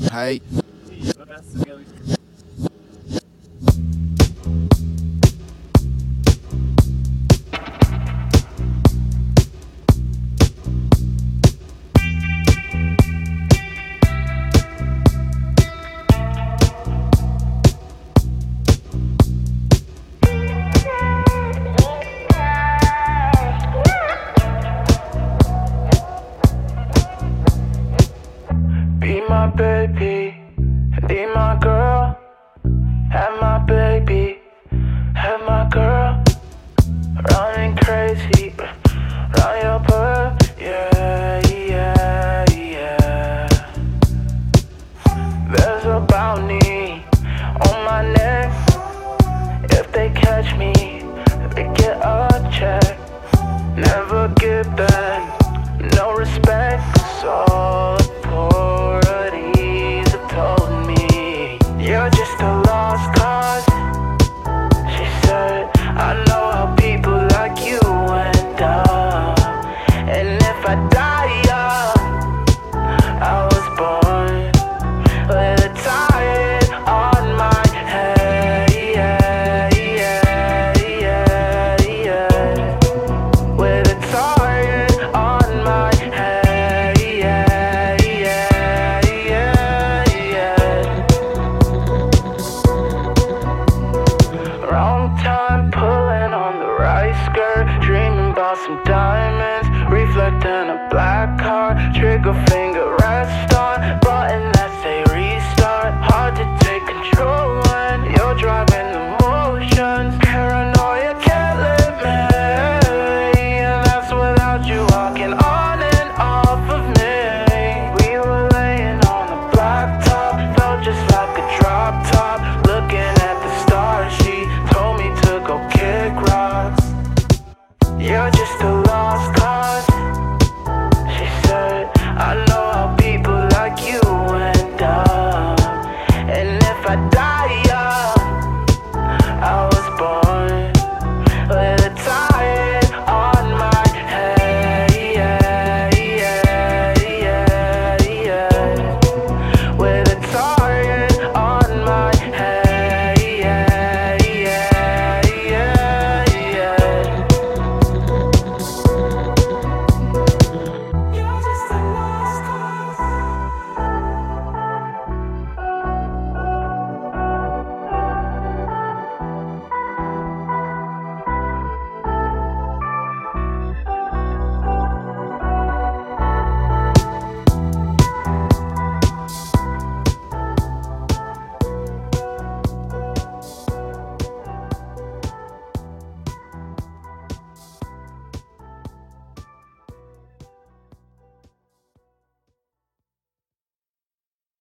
Hej. Be my baby, be my girl. Have my baby, have my girl. Running crazy, round your bird. Yeah, yeah, yeah. There's a bounty on my neck. If they catch me, they get a check. Never give back, no respect.